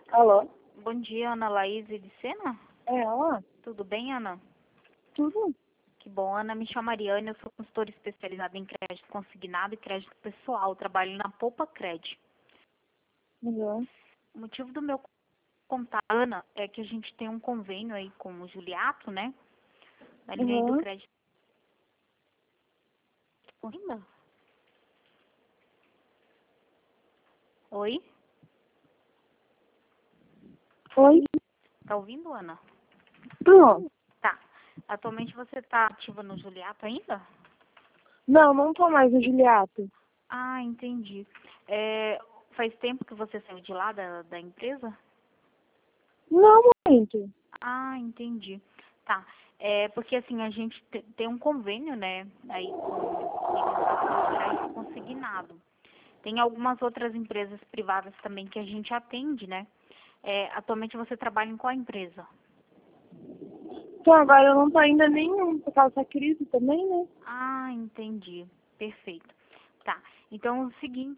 Alô? Bom dia, Ana Laís de Sena? É ela? Tudo bem, Ana? Tudo? Que bom, Ana. Me chamo Mariane, eu sou consultora especializada em crédito consignado e crédito pessoal. Trabalho na Poupa Cred. Uhum. O motivo do meu contato, Ana, é que a gente tem um convênio aí com o Juliato, né? Na linha aí do Uhum. crédito consignado. Oi? Oi? Tá ouvindo, Ana? Tô. Tá. Atualmente você tá ativa no Juliato ainda? Não, não tô mais no Juliato. Ah, entendi. Faz tempo que você saiu de lá da empresa? Não muito. Ah, entendi. Tá. Porque assim, a gente tem um convênio, né, aí com eles lá pelo crédito consignado. Tem algumas outras empresas privadas também que a gente atende, né? Atualmente você trabalha em qual empresa? Então agora eu não tô ainda nenhum, por causa da crise também, né? Ah, entendi. Perfeito. Tá. Então, é o seguinte,